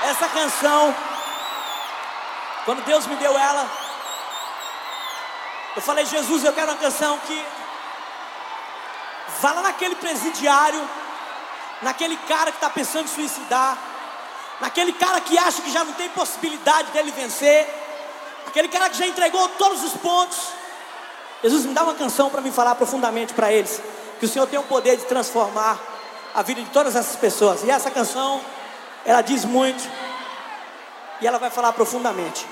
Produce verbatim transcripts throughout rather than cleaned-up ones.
Essa canção, quando Deus me deu ela, eu falei: Jesus, eu quero uma canção que vá lá naquele presidiário, naquele cara que está pensando em suicidar, naquele cara que acha que já não tem possibilidade dele vencer, aquele cara que já entregou todos os pontos. Jesus, me dá uma canção para me falar profundamente para eles que o Senhor tem o poder de transformar a vida de todas essas pessoas. E essa canção, ela diz muito, e ela vai falar profundamente.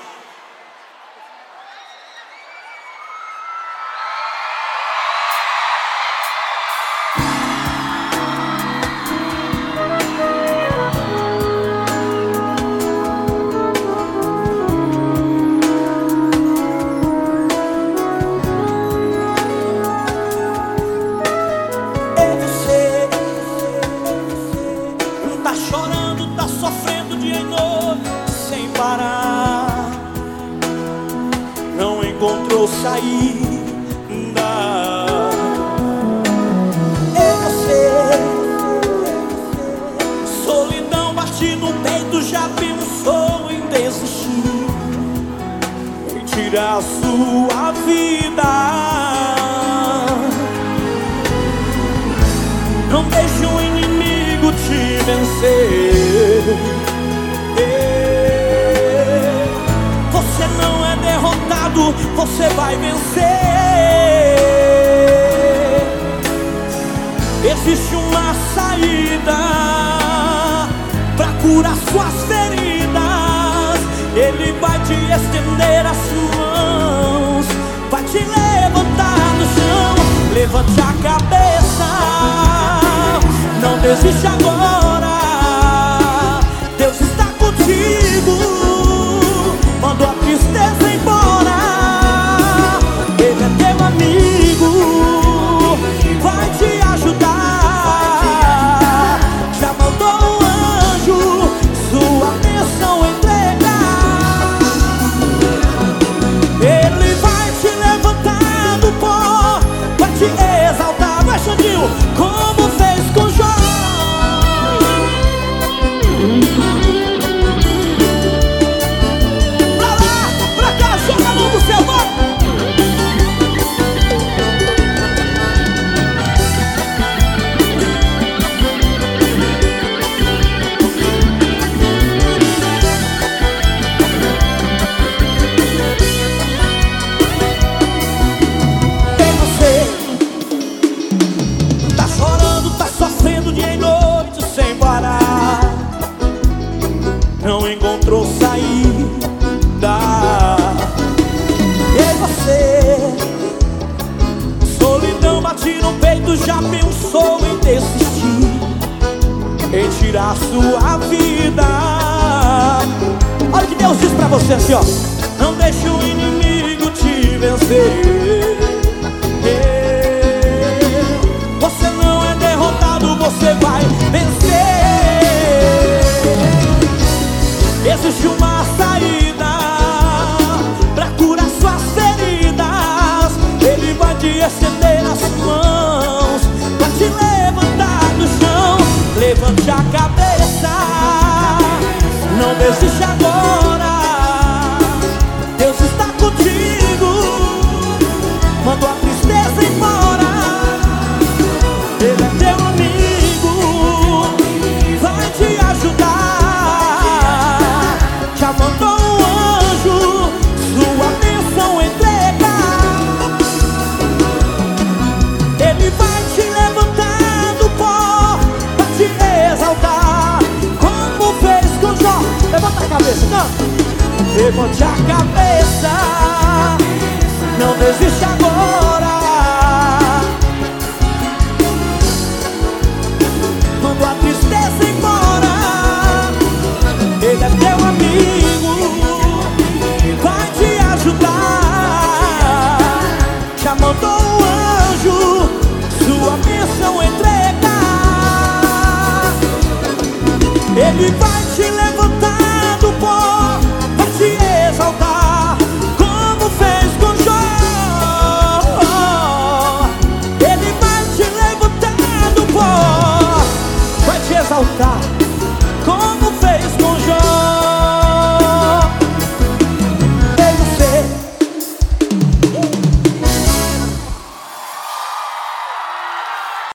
Não encontrou saída. Eu sei, solidão bate no peito, já pensou em desistir, em tirar sua vida. Não deixe o inimigo te vencer. Você não é derrotado, você vai vencer. Existe uma saída para curar suas feridas. Ele vai te estender as mãos, vai te levantar do chão. Levante a cabeça, não desiste agora. Deus está contigo. Manda a tristeza embora. Ele é teu amigo, vai te ajudar. Já mandou um anjo, sua bênção entregar. Ele vai te levantar do pó, vai te exaltar. Vai, Xandinho, como fez com Jó. Não encontrou saída. E você, solidão bate no peito, já pensou em desistir, em tirar sua vida. Olha o que Deus diz pra você assim, ó: não deixe o inimigo te vencer. Você não é derrotado, você vai vencer. Existe uma saída pra curar suas feridas. Ele vai te estender as mãos, vai te levantar do chão. Levante a cabeça, não desiste agora. Deus está contigo, mandou a tristeza embora. Ele é teu amigo, vai te ajudar. Já mandou um anjo, sua bênção entregar. Ele vai te levantar do pó, vai te exaltar, como fez com Jó. Levanta a cabeça, não. Levante a cabeça, não desiste agora. Mandou a tristeza embora. Ele é teu amigo, vai te ajudar. Já mandou um anjo, sua bênção entregar. Ele vai